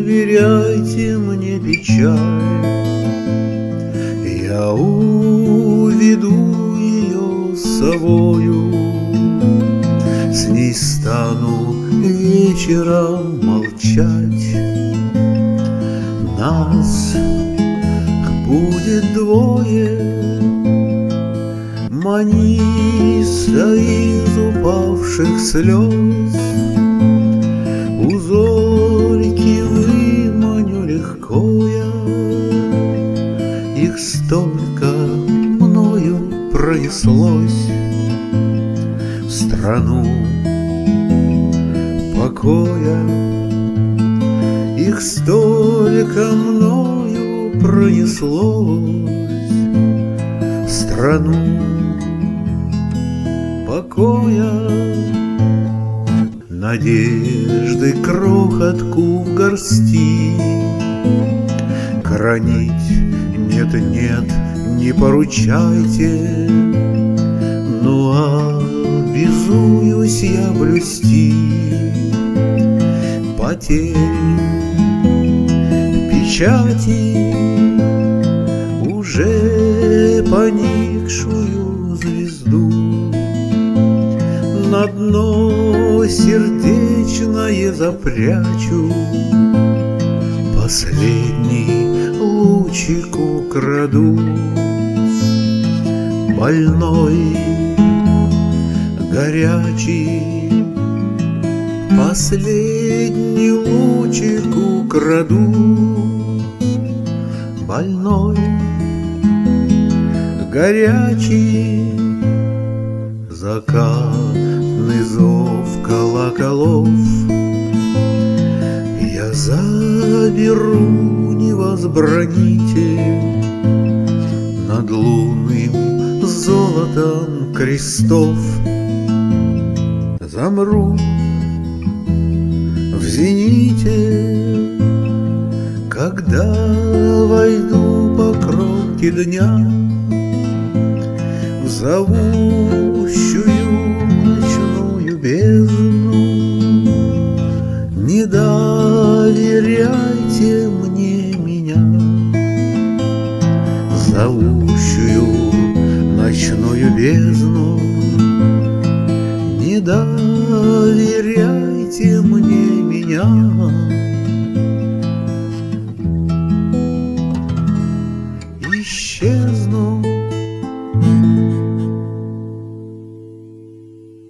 вверяйте мне печаль, я уведу ее с собою, с ней стану вечером молчать. Нас будет двое, маниста из упавших слез. Узорики выманю легко я, их столько мною пронеслось в страну покоя. Их столько мною пронеслось в страну покоя. Надежды крохотку в горсти хранить нет, не поручайте. Ну обязуюсь я блюсти потерь печати, уже поникшую звезду. На дно сердечное запрячу, последний лучик украду. Больной, горячий, последний лучик украду. Больной, горячий, закатный зов колоколов я заберу, не возбраните, над лунным золотом крестов. Замру в зените, когда войду по кромке дня в зовущую ночную бездну. Не доверяйте мне меня, зовущую ночную бездну. Не доверяйте мне меня. Исчезну